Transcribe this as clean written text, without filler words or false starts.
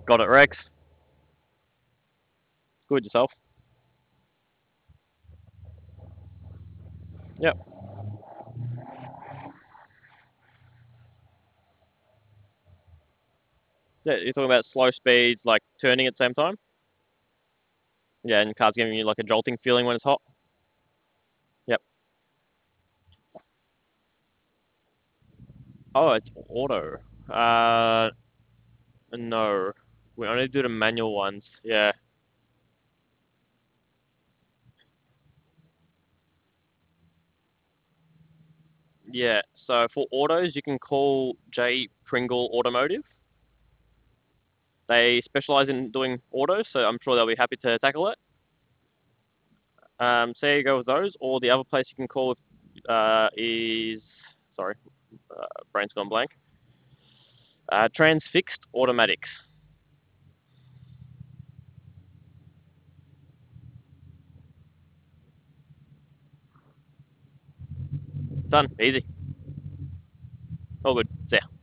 Got it, Rex. Good yourself. Yep. Yeah, you're talking about slow speeds, like turning at the same time. Yeah, and car's giving you like a jolting feeling when it's hot. Yep. Oh, it's auto. Uh, no. We only do the manual ones. Yeah. Yeah. So for autos, you can call J Pringle Automotive. They specialize in doing autos, so I'm sure they'll be happy to tackle it. So you go with those, or the other place you can call is sorry, brain's gone blank. Transfixed Automatics. Done. Easy. All good. See ya.